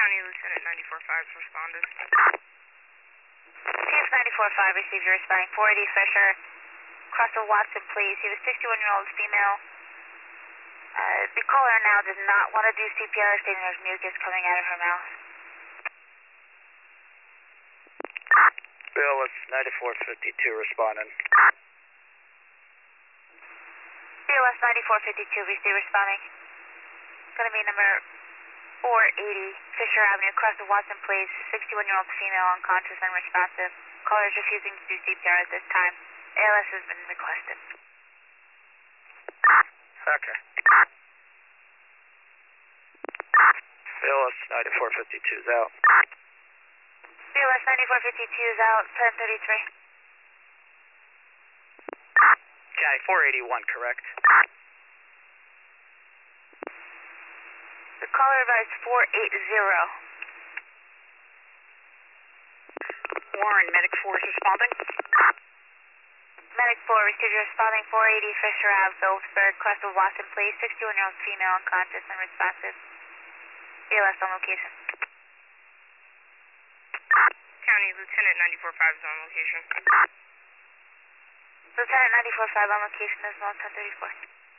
County Lieutenant 94-5's responded. TS 94-5 received your responding 480 Fisher. Cross of Watson, please. You have a 61-year-old female. The caller now does not want to do CPR, stating there's mucus coming out of her mouth. Bill, it's 9452 responding. BLS 9452, receive responding. It's going to be number 480 Fisher Avenue, cross of Watson, please. 61-year-old female, unconscious and responsive. Caller is refusing to do CPR at this time. ALS has been requested. Okay. BLS 9452 is out. BLS 9452 is out, 1033. County 481, correct? The caller advised 480. Warren, Medic 4 is responding. Medic 4, receive your responding 480 Fisher Ave, Phillipsburg, cross of Watson, please. 61-year-old female, unconscious and responsive. BLS on location. County Lieutenant 94-5 is on location. Lieutenant 94-5 on location as well, 1034.